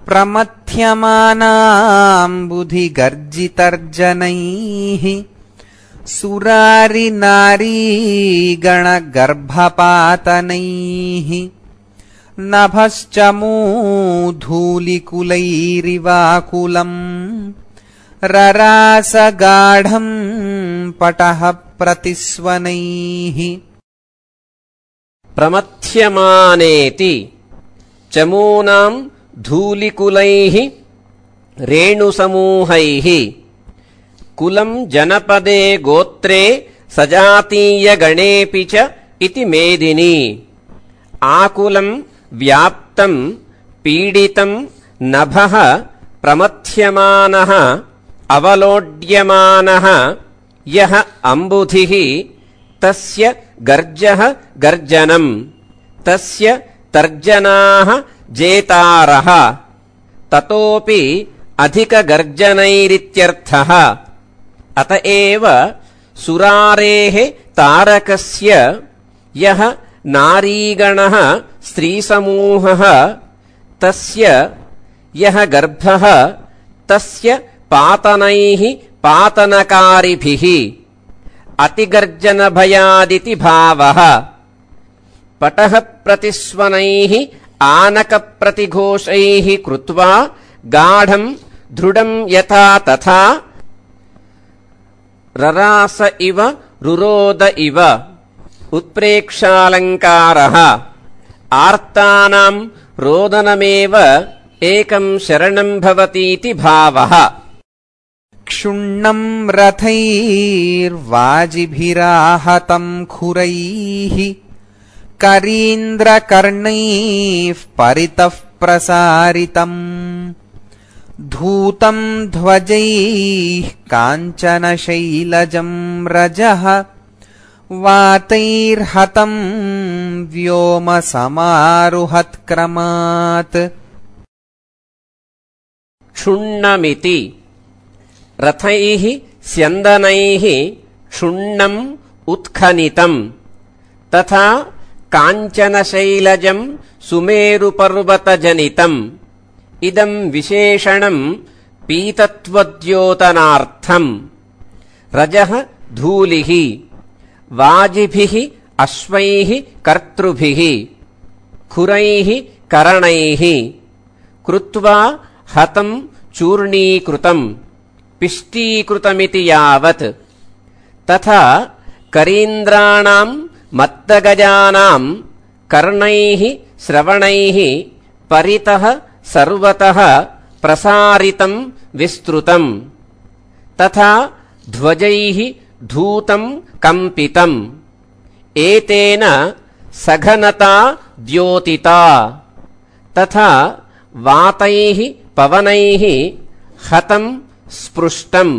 प्रमथ्यमानाम्बुधिगर्जितर्जनैः सुरारिनारीगणगर्भपातनैः नभश्च मूधूलिकुलैरिवाकुलम् ररासगाढम् पटः प्रतिस्वनैः। प्रमथ्यमानेति चमूनाम् धूलिकुलैः रेणुसमूहैः कुलम् जनपदे गोत्रे सजातीयगणेऽपि च इति मेदिनी। आकुलम् व्याप्तम् पीडितम् नभः प्रमथ्यमानः अवलोड्यमानः यः अम्बुधिः तस्य गर्जः गर्जनम् तस्य तर्जनाः जेतारः ततोऽपि अधिकगर्जनैरित्यर्थः। अत एव सुरारेः तारकस्य यः नारीगणः स्त्रीसमूहः तस्य यः गर्भः तस्य पातनैः पातनकारिभिः अतिगर्जनभयादिति भावः। पटः प्रतिस्वनैः आनकप्रतिघोषैः कृत्वा गाढम् दृढम् यथा तथा ररास इव रुरोद इव उत्प्रेक्षालङ्कारः। आर्तानाम् रोदनमेव एकम् शरणम् भवतीति भावः। क्षुण्णम् रथैर्वाजिभिराहतम् खुरैः करीन्द्रकर्णैः परितः प्रसारितम् धूतम् ध्वजैः काञ्चनशैलजम् रजः वातैर्हतम् व्योमसमारुहत्क्रमात्। क्षुण्णमिति रथैः स्यन्दनैः क्षुण्णम् उत्खनितम् तथा काञ्चनशैलजम् सुमेरुपर्वतजनितम् इदम् विशेषणम् पीतत्वद्योतनार्थम्। रजः धूलिः वाजिभिः अश्वैः कर्तृभिः खुरैः करणैः कृत्वा हतम् चूर्णीकृतम् पिष्टीकृतमिति यावत्। तथा करीन्द्राणाम् मत्तगजानाम् कर्णैः श्रवणैः परितः सर्वतः प्रसारितम् विस्तृतम् तथा ध्वजैः धूतम् कम्पितम् एतेन सघनता द्योतिता तथा वातैः पवनैः हतम् स्पृष्टम्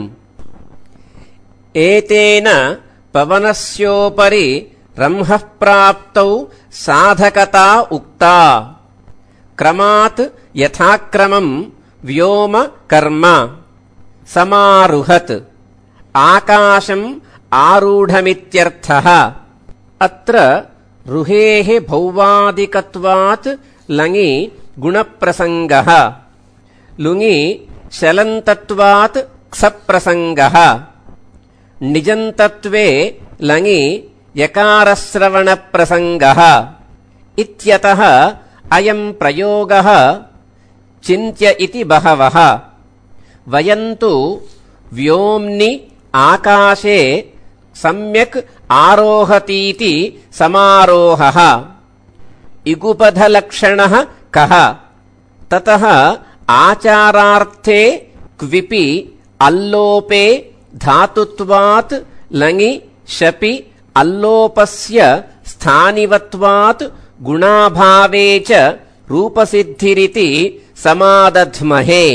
एतेन पवनस्योपरि रंहः प्राप्तौ साधकता उक्ता। क्रमात् यथाक्रमम् व्योम कर्म समारुहत् आकाशम् आरूढमित्यर्थः। अत्र रुहेः भौवादिकत्वात् लङि गुणप्रसङ्गः लुङि शलन्तत्वात् क्षप्रसङ्गः निजन्तत्वे लङि यकारश्रवणप्रसङ्गः इत्यतः अयम् प्रयोगः चिन्त्य इति बहवः। वयन्तु व्योम्नि आकाशे सम्यक् आरोहतीति समारोहः। इगुपधलक्षणः कः ततः आचारार्थे क्विपि अल्लोपे धातुत्वात् लङि शपि अल्लोपस्य स्थानिवत्वात् गुणाभावे च रूपसिद्धिरिति समादध्महे।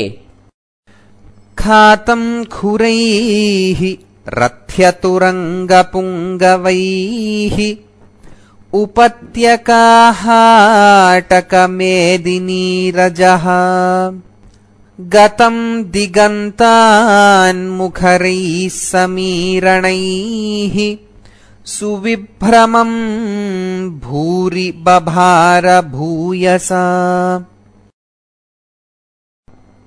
खातम् खुरैः रथ्यतुरङ्गपुङ्गवैः उपत्यकाहाटकमेदिनीरजः गतम् दिगन्तान्मुखरैः समीरणैः सुविभ्रमम् भूरि बभार भूयसा।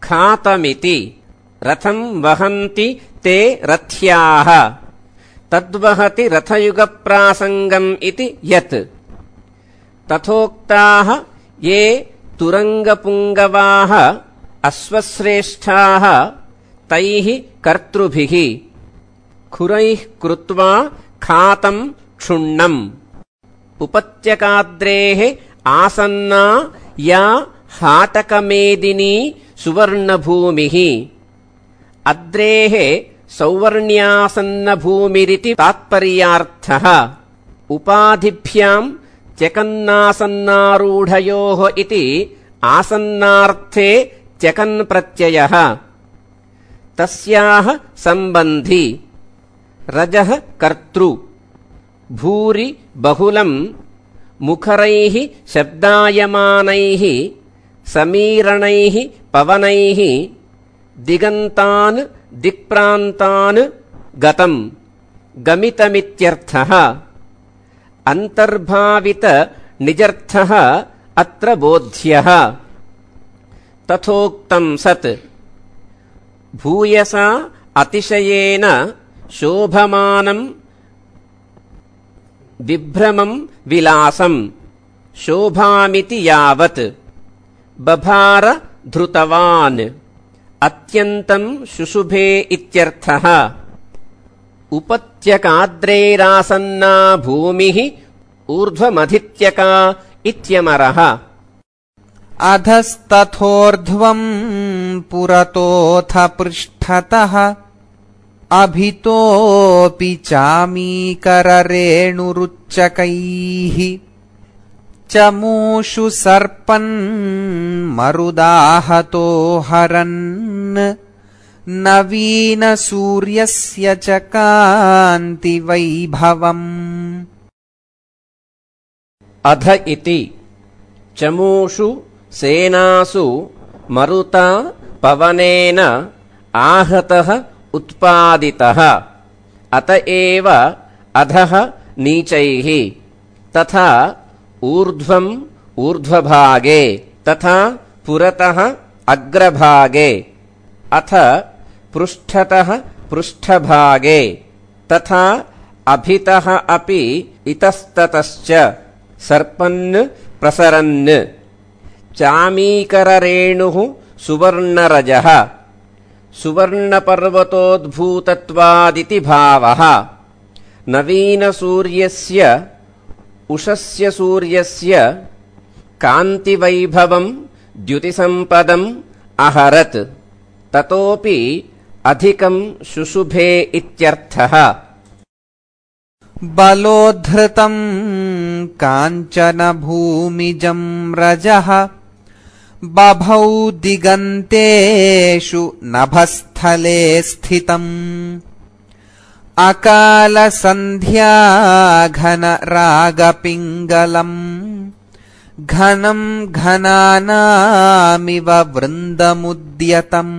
खातमिति रथं वहन्ति ते रथ्याः तद्वहति रथयुगप्रासङ्गम् इति यत् तथोक्ताः ये तुरङ्गपुङ्गवाः अश्वश्रेष्ठाः तैः कर्तृभिः खुरैः कृत्वा खातं क्षुण्णम् उपत्यकाद्रेः आसन्ना या हाटकमेदिनी सुवर्णभूमिः अद्रेः सौवर्ण्यासन्नभूमिरिति तात्पर्यार्थः उपाधिभ्याम् चकन्नासन्नारूढयोः इति आसन्नार्थे चकन् प्रत्ययः तस्याः सम्बन्धी रजः कर्तृ भूरि बहुलम् मुखरैः शब्दायमानैः समीरणैः पवनैः दिगन्तान् दिक्प्रान्तान् गतम् गमितमित्यर्थः अन्तर्भावित निजर्थः अत्र बोध्यः तथोक्तम् सत् भूयसा अतिशयेन शोभमानम् विभ्रमम् विलासम् शोभामिति यावत् बभार धृतवान् अत्यन्तम् शुशुभे इत्यर्थः उपत्यकाद्रेरासन्ना भूमिः ऊर्ध्वमधित्यका इत्यमरः अधस्तथोर्ध्वम् पुरतोऽथ पृष्ठतः अभितोऽपि चामीकररेणुरुच्चकैः चमूषु सर्पन् मरुदाहतो हरन् नवीनसूर्यस्य च कान्तिवैभवम् अध इति चमूषु सेनासु मरुता पवनेन आहतः उत्पादितः अत एव अधः नीचैः तथा ऊर्ध्वम् ऊर्ध्वभागे तथा पुरतः अग्रभागे अथ पृष्ठतः पृष्ठभागे तथा अभितः अपि इतस्ततश्च सर्पन् प्रसरन् चामीकररेणुः सुवर्णरजः सुवर्णपर्वतोद्भूतत्वादिति भावः नवीनसूर्यस्य उषस्य सूर्यस्य कान्तिवैभवम् द्युतिसम्पदम् अहरत् ततोऽपि अधिकम् शुशुभे इत्यर्थः बलोद्धृतम् काञ्चनभूमिजम् रजः बभौ दिगन्तेषु नभस्थले स्थितम् अकालसन्ध्याघनरागपिङ्गलम् घनम् घनानामिव वृन्दमुद्यतम्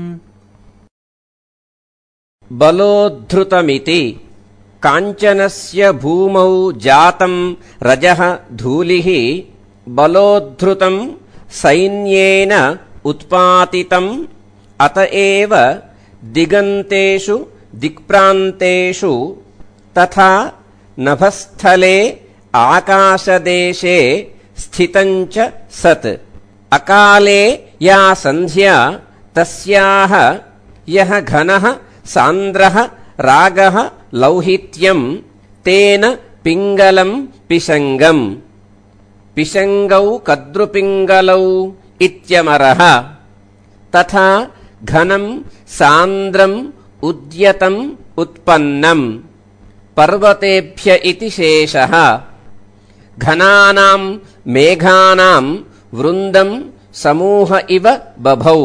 बलोद्धृतमिति काञ्चनस्य भूमौ जातम् रजः धूलिः बलोद्धृतम् सैन्येन उत्पातितम् अत एव दिगन्तेषु दिक्प्रान्तेषु तथा नभस्थले आकाशदेशे स्थितञ्च सत् अकाले या सन्ध्या तस्याः यः घनः सान्द्रः रागः लौहित्यम् तेन पिङ्गलम् पिशङ्गम् पिशङ्गौ कद्रुपिङ्गलौ इत्यमरः तथा घनम् सान्द्रम् उद्यतम् उत्पन्नम् पर्वतेभ्य इति शेषः घनानाम् मेघानाम् वृन्दम् समूह इव बभौ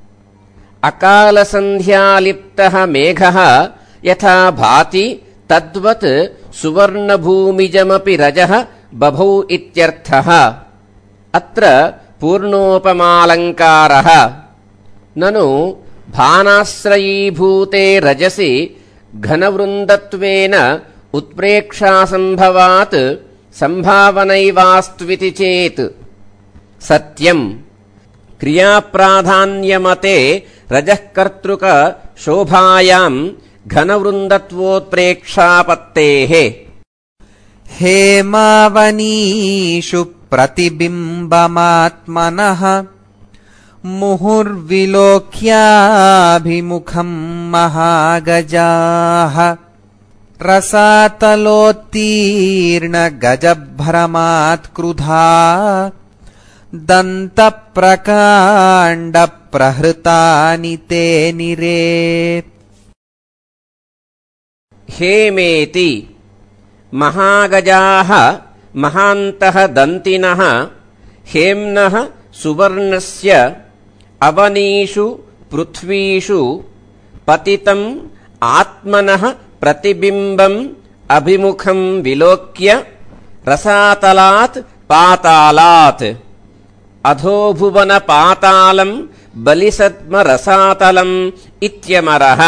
अकालसन्ध्यालिप्तः मेघः यथा भाति तद्वत् सुवर्णभूमिजमपि रजः बभौ इत्यर्थः अत्र पूर्णोपमालङ्कारः ननु भानाश्रयीभूते रजसि घनवृन्दत्वेन उत्प्रेक्षासम्भवात् सम्भावनैवास्त्विति चेत् सत्यम् क्रियाप्राधान्यमते रजः कर्तृक शोभायाम् घनवृन्दत्वोत्प्रेक्षापत्तेः हेमावनीषु प्रतिबिम्बमात्मनः मुहुर्विलोक्याभिमुखम् महागजाः रसातलोत्तीर्णगजभ्रमात्क्रुधा दन्तप्रकाण्डप्रहृतानि ते निरे हेमेति महागजाः महान्तः दन्तिनः हेम्नः सुवर्णस्य अवनीषु पृथ्वीषु पतितम् आत्मनः प्रतिबिम्बम् अभिमुखम् विलोक्य रसातलात् पातालात् अधोभुवन पातालम् बलिसद्म रसातलम् इत्यमरः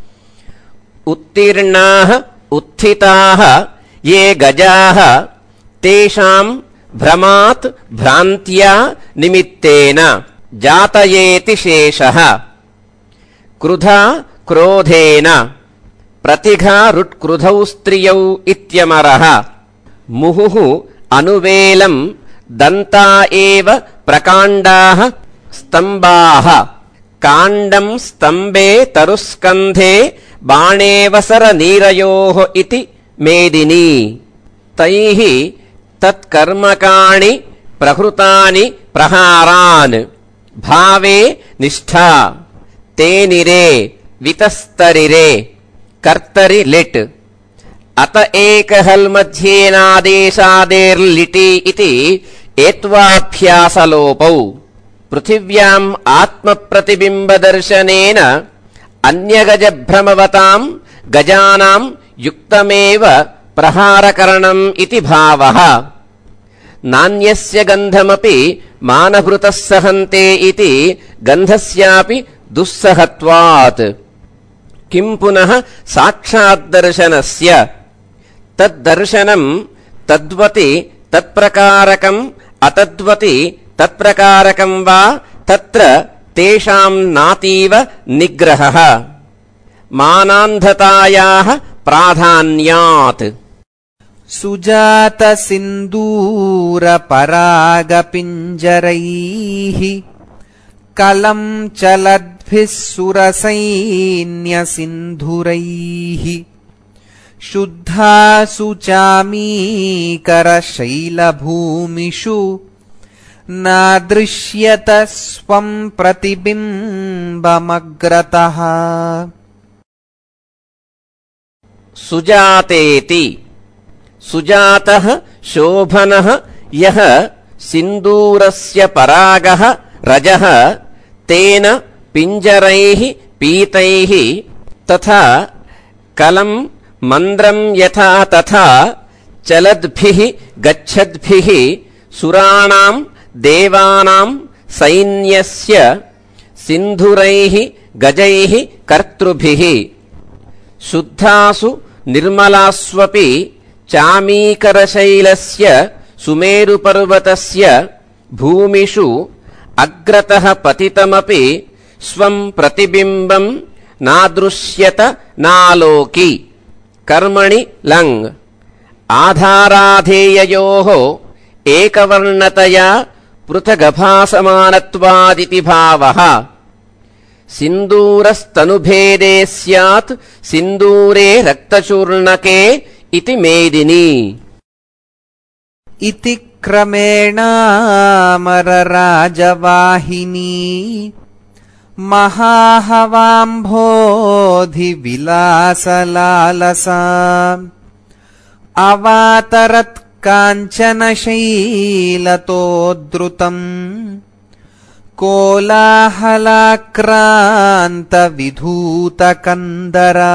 उत्तीर्णाः उत्थिताः ये गजाः तेषाम् भ्रमात् भ्रान्त्या निमित्तेन जातयेति शेषः क्रुधा क्रोधेन प्रतिघारुत्क्रुधौ स्त्रियौ इत्यमरः मुहुः अनुवेलम् दन्ता एव प्रकाण्डाः स्तम्भाः काण्डम् स्तम्भे तरुस्कन्धे बाणेवसरनीरयोः इति मेदिनी तैः तत्कर्मकाणि प्रहृतानि प्रहारान् भावे निष्ठा ते निरे वितस्तरिरे कर्तरि लिट् अत एकहल्मध्येनादेशादेर्लिटि इति एत्वाभ्यासलोपौ पृथिव्याम् आत्मप्रतिबिम्बदर्शनेन अन्यगजभ्रमवताम् गजानाम् युक्तमेव प्रहारकरणम् इति भावः नान्यस्य गन्धमपि मानभृतः सहन्ते इति गन्धस्यापि दुस्सहत्वात् किम् पुनः साक्षाद्दर्शनस्य तद्दर्शनम् तद्वति तत्प्रकारकम् अतद्वति तत्प्रकारकम् वा तत्र तेषाम् नातीव निग्रहः मानान्धतायाः प्राधान्यात् सुजातसिन्दूरपरागपिञ्जरैः कलम् चलद्भिः सुरसैन्यसिन्धुरैः शुद्धासु चामीकरशैलभूमिषु नादृश्यत स्वम् प्रतिबिम्बमग्रतः सुजातेति सुजातः शोभनः यः सिन्दूरस्य परागः रजः तेन पिञ्जरैः पीतैः तथा कलम् मन्द्रम् यथा तथा चलद्भिः गच्छद्भिः सुराणाम् देवानाम् सैन्यस्य सिन्धुरैः गजैः कर्तृभिः शुद्धासु निर्मलास्वपि चामीकरशैलस्य सुमेरुपर्वतस्य भूमिषु अग्रतः पतितमपि स्वम् प्रतिबिम्बम् नादृश्यत नालोकि कर्मणि लङ् आधाराधेययोः एकवर्णतया पृथगभासमानत्वादिति भावः सिन्दूरस्तनुभेदे स्यात् सिन्दूरे रक्तचूर्णके इति मेदिनी इति क्रमेणामरराजवाहिनी महाहवाम्भोधिविलासलालसा अवातरत् काञ्चनशैलतोद्धृतम् कोलाहलाक्रान्तविधूतकन्दरा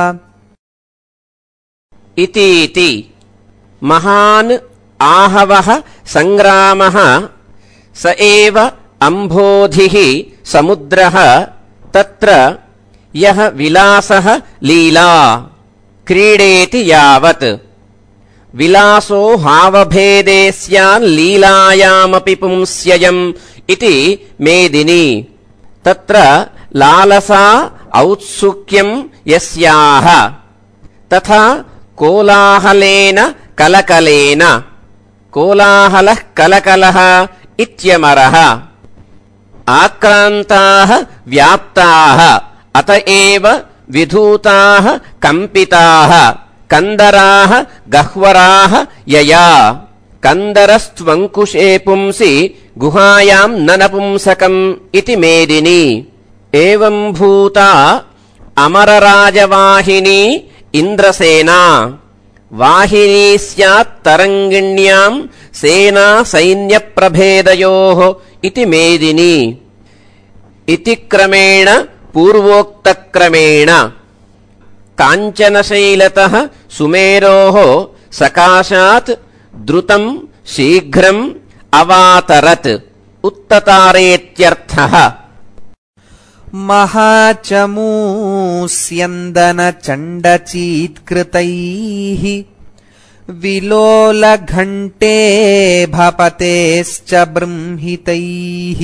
इतीति महान् आहवः सङ्ग्रामः स एव अम्भोधिः समुद्रः तत्र यः विलासः लीला क्रीडेति यावत् विलासो हावभेदे स्यान् लीलायामपि पुंस्ययम् इति मेदिनी तत्र लालसा औत्सुक्यं यस्याः तथा कोलाहलेन कलकलेन कोलाहलः कलकलः इत्यमरः आक्रान्ताः व्याप्ताः अत एव विधूताः कम्पिताः कन्दराः गह्वराः यया कन्दरस्त्वङ्कुशे पुंसि गुहायां न नपुंसकम् इति मेदिनी एवं भूता अमरराजवाहिनी इन्द्रसेना वाहिनी स्यात् तरङ्गिण्यां सेना सैन्यप्रभेदयोः इति मेदिनी इति क्रमेण पूर्वोक्तक्रमेण काञ्चनशैलतः सुमेरोः सकाशात् द्रुतं शीघ्रम् अवातरत् उत्ततारेत्यर्थः महाचमूस्यन्दनचण्डचीत्कृतैः विलोलघण्टे भपतेश्च बृंहितैः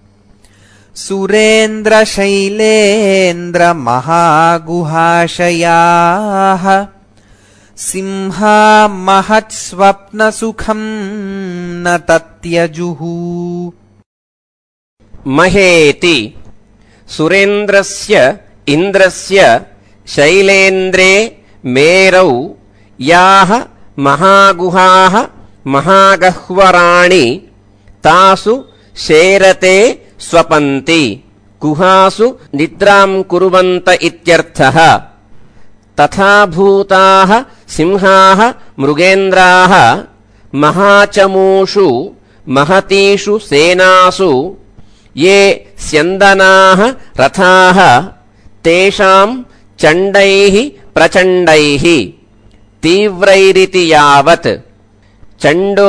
सुरेन्द्रशैलेन्द्रमहागुहाशयाः सिंहा महत्स्वप्नसुखम् न तत्यजुः महेति सुरेन्द्रस्य इन्द्रस्य शैलेन्द्रे मेरौ याः महागुहाः महागह्वराणि तासु शेरते स्वपन्ति गुहासु निद्रां कुर्वन्त इत्यर्थः तथा भूताः सिंहाः मृगेन्द्राः महाचमूषु महतीषु सेनासु ये स्यन्दनाः रथाः तेषां चण्डैः प्रचण्डैः तीव्रैरिति यावत् चण्डो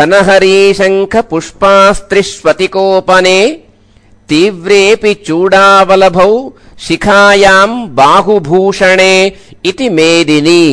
धनहरीशङ्खपुष्पास्त्रिष्वतिकोपने तीव्रेऽपि चूडावलभौ शिखायां बाहुभूषणे इति मेदिनी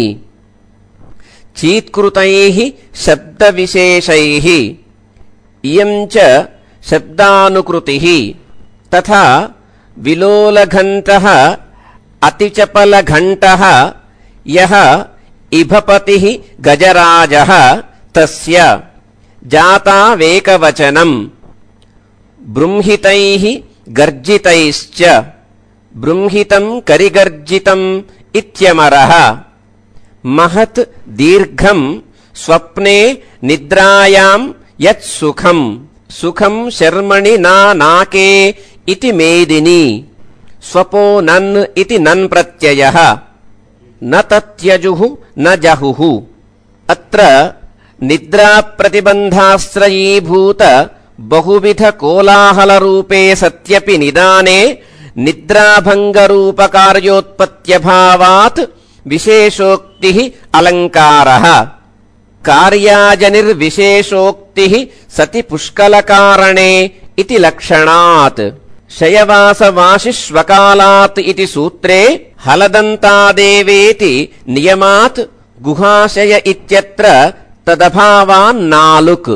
चीत्कृतैः शब्दविशेषैः इयं च शब्दानुकृतिः तथा विलोलघण्टः अतिचपलघण्टः यः इभपतिः गजराजः तस्य जातावेकवचनम् बृंहितैः गर्जितैश्च बृंहितम् करिगर्जितम् इत्यमरः महत् दीर्घम् स्वप्ने निद्रायां यत् सुखम् सुखम् शर्मणि नाके इति मेदिनी स्वपो नन् इति नन् प्रत्ययः न तत्यजुः न जहुः अत्र निद्राप्रतिबन्धाश्रयीभूत बहुविध कोलाहलरूपे सत्यपि निदाने निद्राभङ्गरूपकार्योत्पत्त्यभावात् विशेषोक्तिः अलङ्कारः कार्याजनिर्विशेषोक्तिः सति पुष्कलकारणे इति लक्षणात् शयवासवाशिष्वकालात् इति सूत्रे हलदन्तादेवेति नियमात् गुहाशय इत्यत्र तदभावान्नालुक्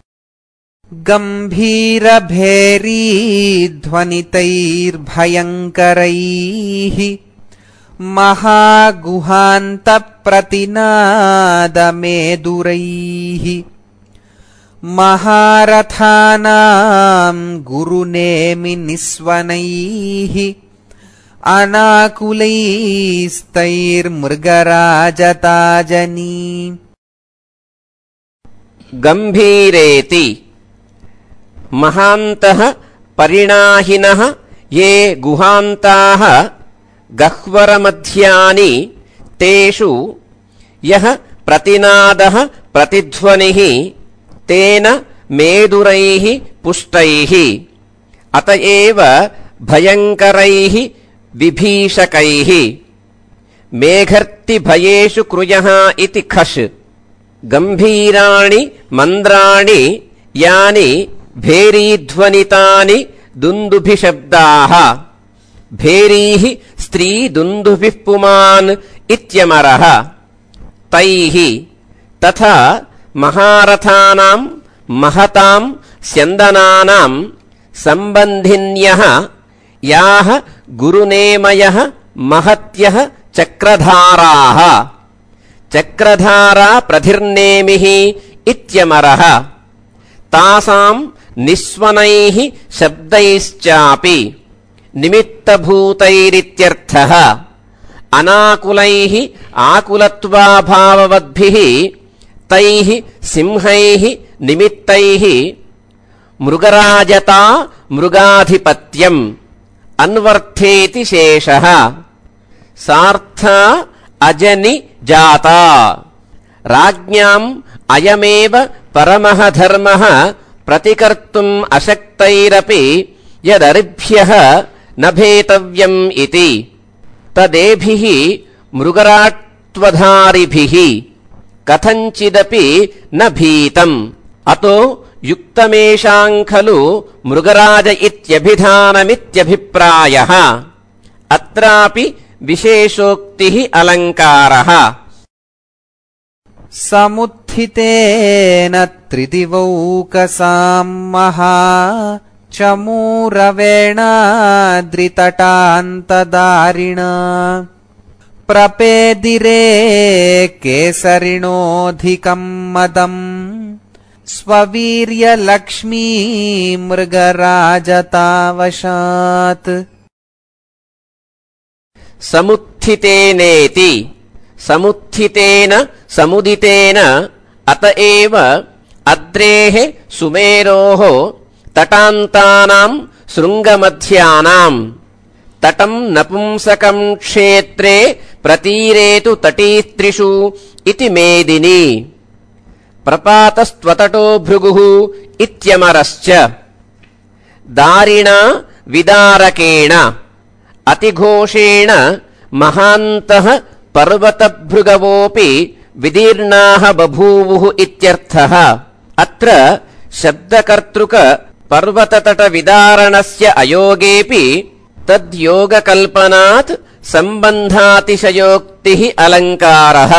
गम्भीरभेरीध्वनितैर्भयङ्करैः महागुहान्तप्रतिनादमेदुरैः महारथानां गुरुनेमि निस्वनैः अनाकुलैस्तैर्मृगराजताजनी गम्भीरेति महान्तः परिणाहिनः ये गुहान्ताः गह्वरमध्यानि तेषु यः प्रतिनादः प्रतिध्वनिः तेन मेदुरैः पुष्टैः अत एव भयङ्करैः विभीषकैः मेघर्तिभयेषु क्रुयः इति खश् गम्भीराणि मन्द्राणि यानि भेरीध्वनितानि दुन्दुभिशब्दाः भेरीः स्त्रीदुन्दुभिः पुमान् इत्यमरः तैः तथा महारथानां महतां स्यन्दनानां सम्बन्धिन्यः याः गुरुनेमयः महत्यः चक्रधाराः चक्रधारा प्रधिर्नेमिः इत्यमरः तासाम् निस्वनैः शब्दैश्चापि निमित्तभूतैरित्यर्थः अनाकुलैः आकुलत्वाभाववद्भिः तैः सिंहैः निमित्तैः मृगराजता मृगाधिपत्यम् अन्वर्थेति शेषः सार्था अजनि जाता राज्ञाम् अयमेव परमः धर्मः प्रतिकर्तुम् अशक्तैरपि यदर्भ्यः न भेतव्यम् इति तदेभिः मृगराट्वधारिभिः कथञ्चिदपि न भीतम् अतो युक्तमेषाम् खलु मृगराज इत्यभिधानमित्यभिप्रायः अत्रापि विशेषोक्तिः अलङ्कारः समुत्थितेन त्रिदिवौकसाम् महा चमूरवेणाद्रितटान्तदारिणा प्रपेदिरे केसरिणोऽधिकम् मदम् स्ववीर्यलक्ष्मी मृगराजतावशात् समुत्थितेनेति समुत्थितेन समुदितेन अत एव अद्रेः सुमेरोः तटान्तानाम् शृङ्गमध्यानाम् तटम् नपुंसकम् क्षेत्रे प्रतीरेतु तटीत्रिषु इति मेदिनी प्रपातस्त्वतटो भृगुः इत्यमरश्च दारिणा विदारकेण अतिघोषेण महान्तः पर्वतभृगवोऽपि विदीर्णाः बभूवुः इत्यर्थः अत्र शब्दकर्तृक पर्वततटविदारणस्य अयोगेऽपि तद्योगकल्पनात् सम्बन्धातिशयोक्तिः अलङ्कारः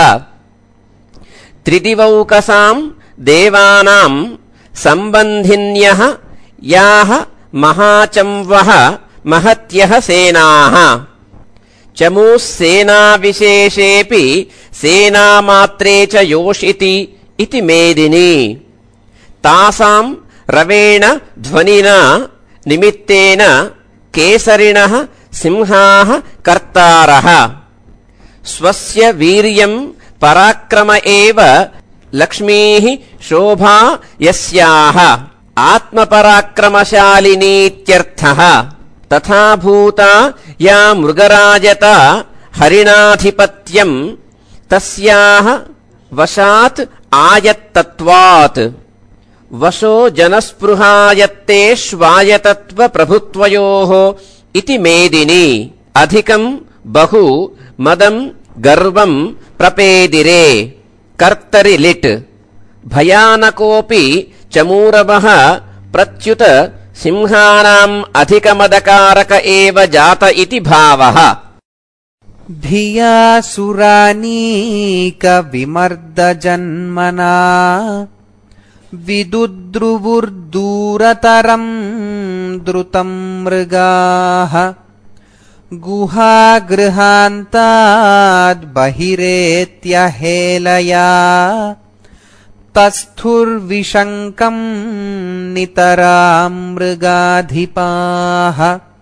त्रिदिवौकसाम् देवानाम् सम्बन्धिन्यः याः महाचम्वः महत्यः सेनाः चमूः सेनाविशेषेऽपि सेनामात्रे च योषिति इति मेदिनी तासाम् रवेण ध्वनिना निमित्तेन केसरिणः सिंहाः कर्तारः स्वस्य वीर्यम् पराक्रम एव लक्ष्मीः शोभा यस्याः आत्मपराक्रमशालिनीत्यर्थः तथा भूता या मृगराजता हरिणाधिपत्यम् तस्याः वशात् आयत्तत्वात् वशो जनस्पृहायत्ते श्वायतत्वप्रभुत्वयोः इति मेदिनी अधिकम् बहु मदम् गर्वम् प्रपेदिरे कर्तरि लिट् भयानकोऽपि चमूरवः प्रत्युत सिंहानाम् अधिकमदकारक एव जात इति भावः धियासुरानीकविमर्दजन्मना विदुद्रुवुर्दूरतरम् द्रुतम् मृगाः गुहागृहान्ताद् बहिरेत्यहेलया तस्थुर्विशङ्कम् नितराम् मृगाधिपाः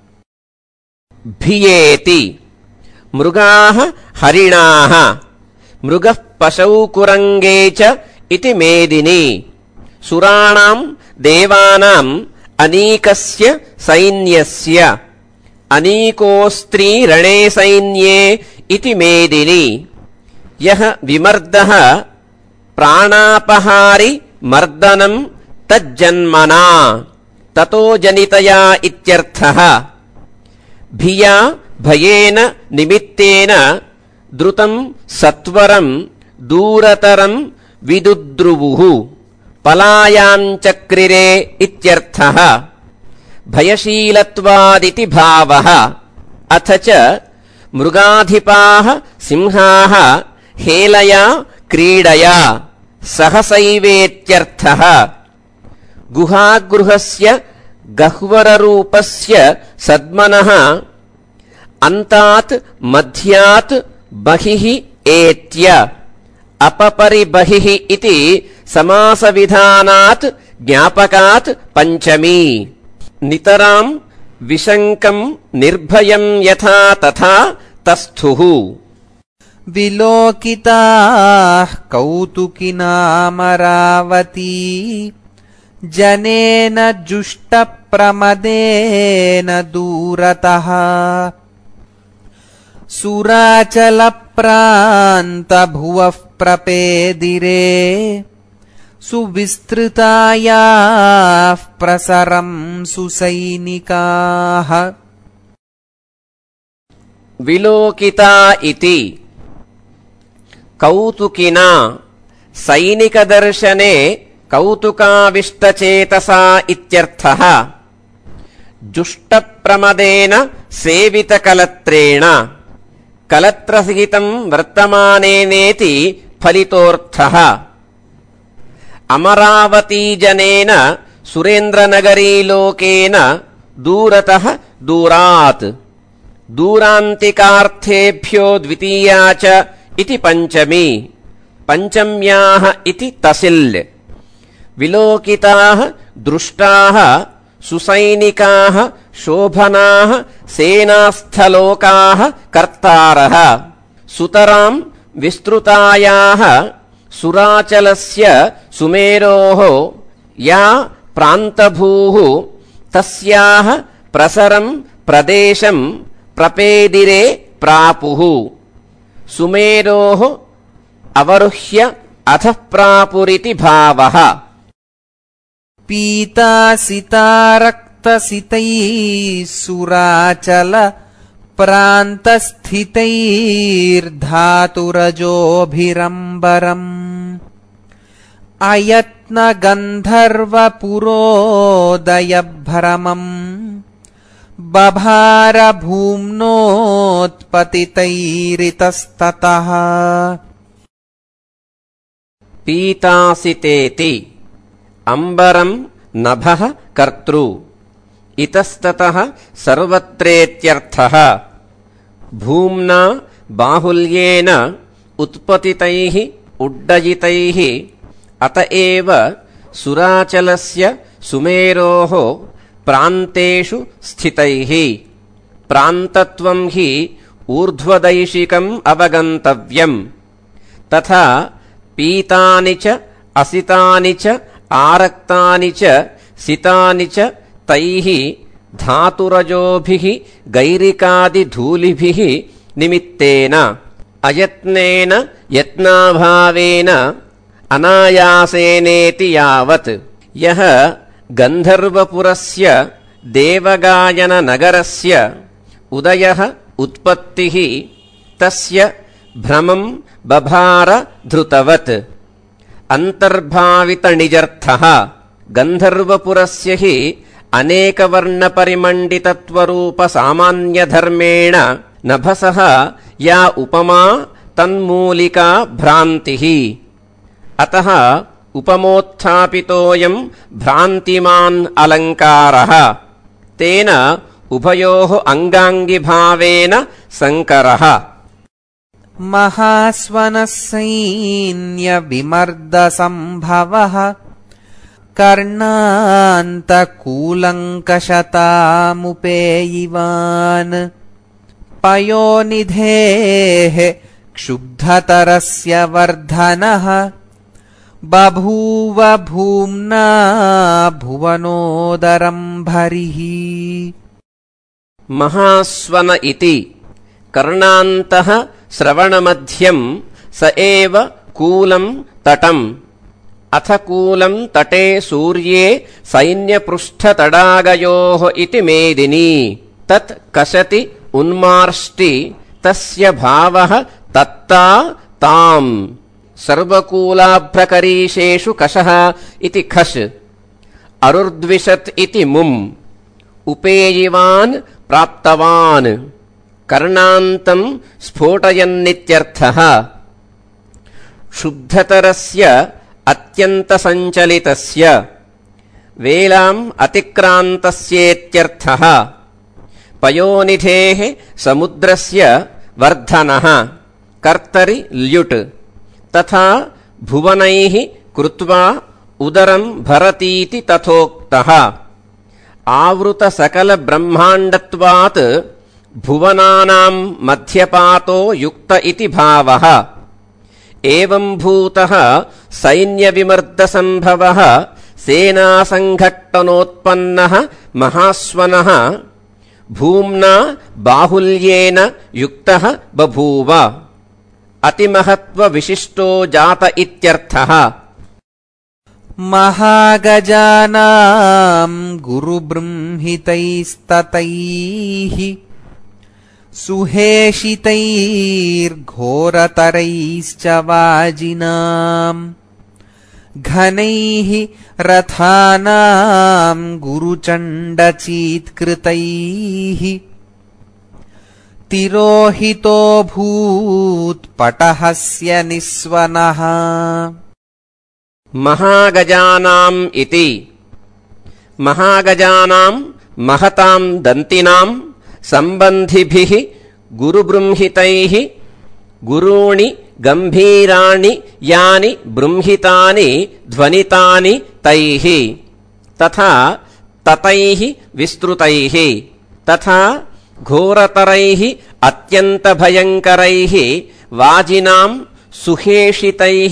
भियेति मृगाः हरिणाः मृगः पशौ कुरङ्गे च इति मेदिनी सुराणाम् देवानाम् अनीकस्य सैन्यस्य अनीकोऽस्त्री रणे सैन्ये इति मेदिनी यः विमर्दः प्राणापहारि मर्दनम् तज्जन्मना ततो जनितया इत्यर्थः भिया भयेन निमित्तेन द्रुतम् सत्वरम् दूरतरम् विदुद्रुवुः पलायाञ्चक्रिरे इत्यर्थः भयशीलत्वादिति भावः अथ च मृगाधिपाः सिंहाः हेलया क्रीडया सहसैवेत्यर्थः गुहागृहस्य गह्वररूपस्य सद्मनः अन्तात् मध्यात् बहिः एत्य अपपरिबहिः इति समासविधानात् ज्ञापकात् पञ्चमी। नितरां विशङ्कं निर्भयं यथा तथा तस्थुः। विलोकिताः कौतुकिनामरावती जनेन जुष्टप्रमदेन दूरतः सुराचलप्रान्तभुवः प्रपेदिरे सुविस्तृतायाः प्रसरं सुसैनिकाः। विलोकिता इति कौतुकिना सैनिकदर्शने कौतुकाविष्टचेतसा इत्यर्थः। जुष्टप्रमदेन सेवितकलत्रेण कलत्रसहितं वर्तमानेनेति फलितोऽर्थः। अमरावतीजनेन सुरेन्द्रनगरीलोकेन दूरतः दूरात् दूरान्तिकार्थेभ्यो द्वितीया च इति पञ्चमी। पञ्चम्याः इति तसिल्। विलोकिताः दृष्टाः सुसैनिकाः शोभनाः सेनास्थलोकाः कर्तारः। सुतरां विस्तृतायाः सुराचलस्य सुमेरोः या प्रान्तभूः तस्याः प्रसरं प्रदेशं प्रपेदिरे प्रापुः। सुमेरोः अवरुह्य अधः प्रापुरिति भावः। पीतासितारक्तसितैः सुराचल प्रान्तस्थितैर्धातुरजोभिरम्बरम् अयत्नगन्धर्वपुरोदयभ्रमम् बभारभूम्नोत्पतितैरितस्ततः। पीतासितेति अम्बरं नभः कर्तृ इतस्ततः सर्वत्रेत्यर्थः। भूम्ना बाहुल्येन उत्पतितैः उड्डयितैः अत एव सुराचलस्य सुमेरोः प्रान्तेषु स्थितैः। प्रान्तत्वं हि ऊर्ध्वदैशिकम् अवगन्तव्यम्। तथा पीतानि च असितानि च आरक्तानि च सितानि च तैः धातुरजोभिः गैरिकादिधूलिभिः निमित्तेन अयत्नेन यत्नाभावेन अनायासेनेति यावत् यः गन्धर्वपुरस्य देवगायननगरस्य उदयः उत्पत्तिः तस्य भ्रमं बभार धृतवत्। अन्तर्भावितनिजर्थः गन्धर्वपुरस्य हि अनेकवर्णपरिमण्डितत्वरूपसामान्यधर्मेण नभसः या उपमा तन्मूलिका भ्रान्तिः। अतः उपमोत्थापितोऽयं भ्रान्तिमान् अलङ्कारः। तेन उभयोः अङ्गाङ्गिभावेन सङ्करः। महास्वनः सैन्यविमर्दसम्भवः कर्णान्तकूलङ्कषतामुपेयिवान् पयोनिधेः क्षुब्धतरस्य वर्धनः बभूव भूम्ना भुवनोदरं भरिः। महास्वन इति कर्णान्तः श्रवणमध्यं स एव कूलं तटम्। अथ कूलं तटे सूर्ये सैन्यपृष्ठतडागयोः इति मेदिनी। तत् कषति उन्मार्ष्टि तस्य भावः तत्ता ताम्। सर्वकूलाभ्रकरीशेषु कषः इति खश्। अरुर्द्विषत् इति मुम्। उपेयिवान् प्राप्तवान् कर्णान्तं स्फोटयन्नित्यर्थः। क्षुब्धतरस्य अत्यन्तसञ्चलितस्य वेलाम् अतिक्रान्तस्येत्यर्थः पयोनिधेः समुद्रस्य वर्धनः कर्तरि ल्युट् तथा भुवनैः कृत्वा उदरं भरतीति तथोक्तः आवृत सकल ब्रह्माण्डत्वात् भुवनानां मध्यपातो युक्त इति भावः एवं भूतः सैन्यविमर्दसंभवः सेनासङ्घट्टनोत्पन्नः महास्वनः भूम्ना बाहुल्येन युक्तः बभूव अतिमहत्त्वविशिष्टो जात इत्यर्थः महागजानां गुरुबृंहितैस्ततैः सुहेषितैर्घोरतरैश्च वाजिनाम् घनैः रथानां गुरुचण्डचीत्कृतैः तिरोहितोऽभूत्पटहस्य निस्वनः महागजानाम् इति महागजानां महतां दन्तिनां सम्बन्धिभिः गुरुबृंहितैः गुरूणि गम्भीराणि यानि बृंहितानि ध्वनितानि तैः तथा ततैः विस्तृतैः तथा घोरतरैः अत्यन्तभयङ्करैः वाजिनां सुहेषितैः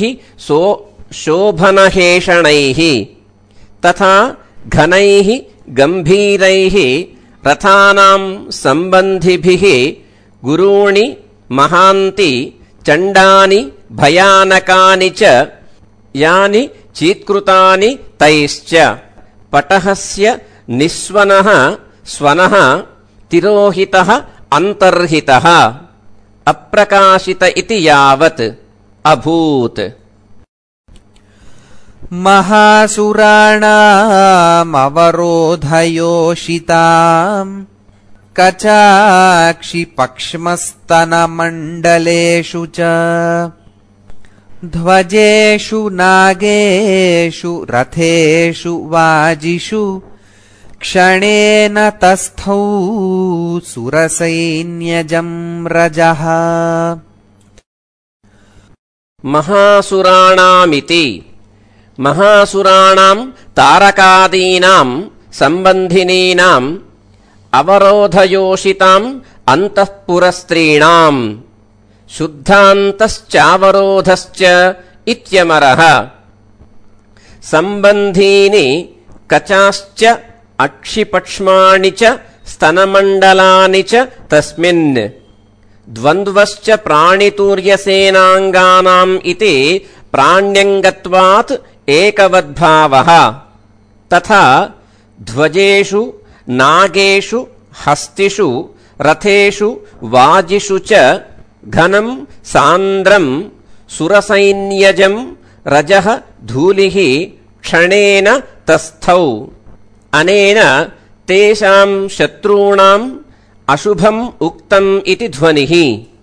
शोभनहेषणैः तथा घनैः गम्भीरैः रथानां सम्बन्धिभिः गुरूणि महान्ति चण्डानि भयानकानि च यानि चीत्कृतानि तैश्च पटहस्य निस्वनः स्वनः तिरोहितः अन्तर्हितः अप्रकाशित इति यावत् अभूत् महासुराणामवरोधयोषिताम् कचाक्षिपक्ष्मस्तनमण्डलेषु च ध्वजेषु नागेषु रथेषु वाजिषु क्षणेन तस्थौ सुरसैन्यजं रजः महासुराणामिति महासुराणां तारकादीनां सम्बन्धिनीनाम् अवरोधयोषिताम् अन्तःपुरस्त्रीणाम् शुद्धान्तश्चावरोधश्च इत्यमरः सम्बन्धीनि कचाश्च अक्षिपक्ष्माणि च स्तनमण्डलानि च तस्मिन् द्वन्द्वश्च प्राणितूर्यसेनाङ्गानाम् इति प्राण्यङ्गत्वात् एकवद्भावः तथा ध्वजेषु नागेषु हस्तिषु रथेषु वाजिषु च घनं सान्द्रं सुरसैन्यजं रजः धूलिः क्षणेन तस्थौ अनेन तेषां शत्रूणाम् अशुभम् उक्तम् इति ध्वनिः।